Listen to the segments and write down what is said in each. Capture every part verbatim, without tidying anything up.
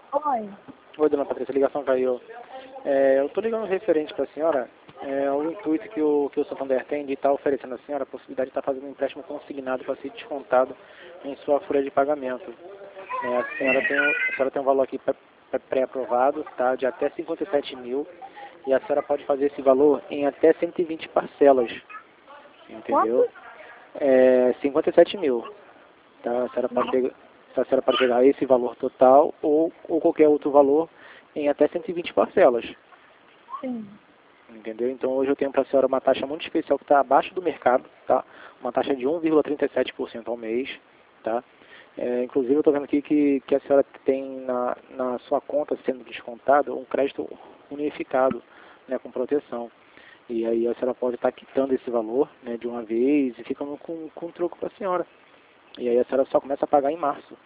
Oi. Oi, dona Patrícia, a ligação caiu. É, eu estou ligando referente para a senhora, é, o intuito que o, que o Santander tem de estar oferecendo à senhora a possibilidade de estar fazendo um empréstimo consignado para ser descontado em sua folha de pagamento. É, a, senhora tem, a senhora tem um valor aqui pré-aprovado, tá, de até cinquenta e sete mil, e a senhora pode fazer esse valor em até cento e vinte parcelas, entendeu? Quanto? É, cinquenta e sete mil, tá? A senhora pode pegar, a senhora pode pegar esse valor total ou, ou qualquer outro valor em até cento e vinte parcelas. Sim. Entendeu? Então hoje eu tenho para a senhora uma taxa muito especial que está abaixo do mercado, tá? Uma taxa de um vírgula trinta e sete por cento ao mês, tá? É, inclusive eu estou vendo aqui que, que a senhora tem na, na sua conta sendo descontado um crédito unificado, né, com proteção. E aí a senhora pode estar quitando esse valor, né, de uma vez e ficando com, com troco para a senhora. E aí a senhora só começa a pagar em março.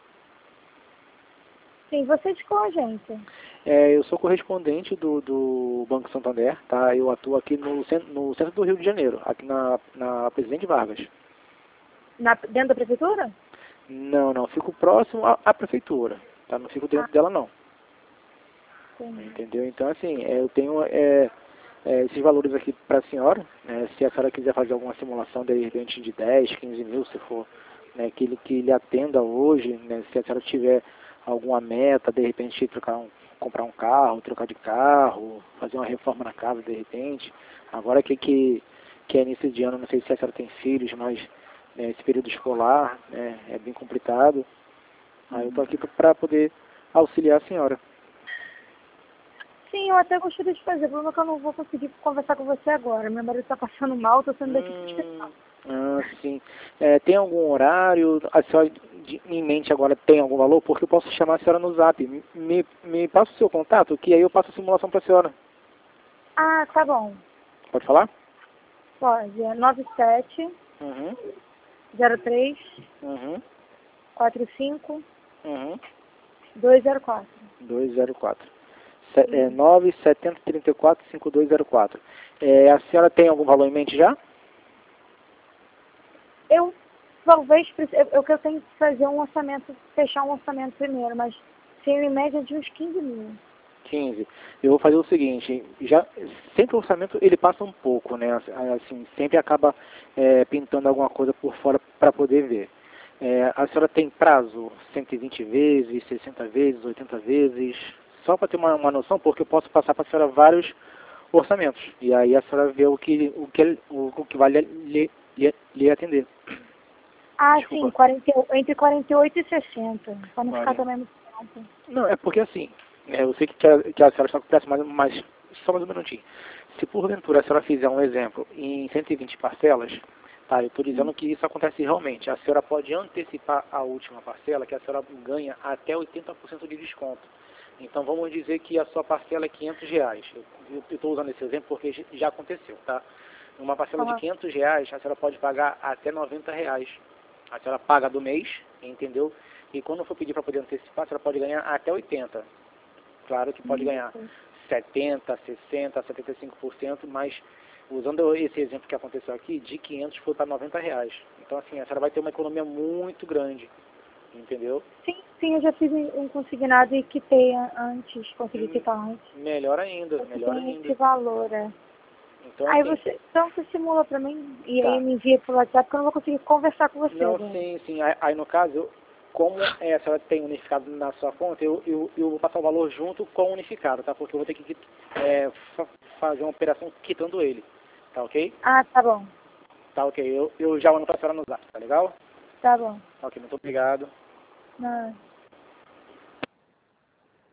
Sim, você de qual agência? É, eu sou correspondente do, do Banco Santander, tá? Eu atuo aqui no, cen- no centro do Rio de Janeiro, aqui na, na Presidente Vargas. Na, dentro da prefeitura? Não, não, fico próximo à, à prefeitura, tá? Não fico Ah, dentro dela não, sim. entendeu? Então assim, é, eu tenho é, é, esses valores aqui para a senhora, né? Se a senhora quiser fazer alguma simulação de repente de dez, quinze mil, se for, né, que, ele, que lhe atenda hoje, né? Se a senhora tiver alguma meta, de repente trocar um, comprar um carro, trocar de carro, fazer uma reforma na casa de repente. Agora que, que, que é início de ano, não sei se a senhora tem filhos, mas né, esse período escolar né, é bem complicado. Aí eu estou aqui para poder auxiliar a senhora. Sim, eu até gostaria de fazer. O problema é que eu não vou conseguir conversar com você agora. Meu marido está passando mal, estou saindo daqui para o Hum, hospital. ah, sim. É, tem algum horário? A senhora de- em mente agora tem algum valor? Porque eu posso chamar a senhora no zap. Me, me, me passa o seu contato, que aí eu passo a simulação para a senhora. Ah, tá bom. Pode falar? Pode. É nove sete Uhum, zero três uhum, quatro cinco uhum. dois zero quatro. dois zero quatro. Se, é, Isso. nove sete zero três quatro cinco dois zero quatro. É, a senhora tem algum valor em mente já? Eu talvez preci- eu, eu que eu tenho que fazer um orçamento, fechar um orçamento primeiro, mas tenho em média de uns quinze mil. quinze. Eu vou fazer o seguinte, já, sempre o orçamento ele passa um pouco, né? Assim, sempre acaba é, pintando alguma coisa por fora para poder ver. É, a senhora tem prazo cento e vinte vezes, sessenta vezes, oitenta vezes, só para ter uma, uma noção, porque eu posso passar para a senhora vários orçamentos. E aí a senhora vê o que, o que, o, o que vale lhe, lhe, lhe atender. Ah, sim, Desculpa. quarenta, entre quarenta e oito e sessenta, para não ficar quarenta. também muito tempo. Não, é porque assim, é, eu sei que a, que a senhora está com pressa, mas, mas só mais um minutinho. Se porventura a senhora fizer um exemplo em cento e vinte parcelas, tá, eu estou dizendo que isso acontece realmente. A senhora pode antecipar a última parcela, que a senhora ganha até oitenta por cento de desconto. Então vamos dizer que a sua parcela é quinhentos reais. Eu estou usando esse exemplo porque j- já aconteceu, tá? Uma parcela de Aham. quinhentos reais, a senhora pode pagar até noventa reais. A senhora paga do mês, entendeu? E quando for pedir para poder antecipar, a senhora pode ganhar até oitenta por cento. Claro que pode ganhar Isso. setenta por cento, sessenta por cento, setenta e cinco por cento, mas usando esse exemplo que aconteceu aqui, de quinhentos foi para noventa reais. Então assim, a senhora vai ter uma economia muito grande, entendeu? Sim, sim, eu já fiz um um consignado e quitei a- antes, consegui Hum, quitar antes. Melhor ainda, Você melhor tem ainda. esse valor, é. Então Aí assim, você, então você simula pra mim e aí tá. me envia pelo WhatsApp porque eu não vou conseguir conversar com você Não, agora. sim, sim. Aí, aí, no caso, eu- como é, a senhora tem unificado na sua conta, eu, eu, eu vou passar o valor junto com o unificado, tá? Porque eu vou ter que é, fa- fazer uma operação quitando ele, tá ok? Ah, tá bom, Tá ok. Eu, eu já mando pra senhora no zap, tá legal? tá bom. Tá ok, muito obrigado. Não.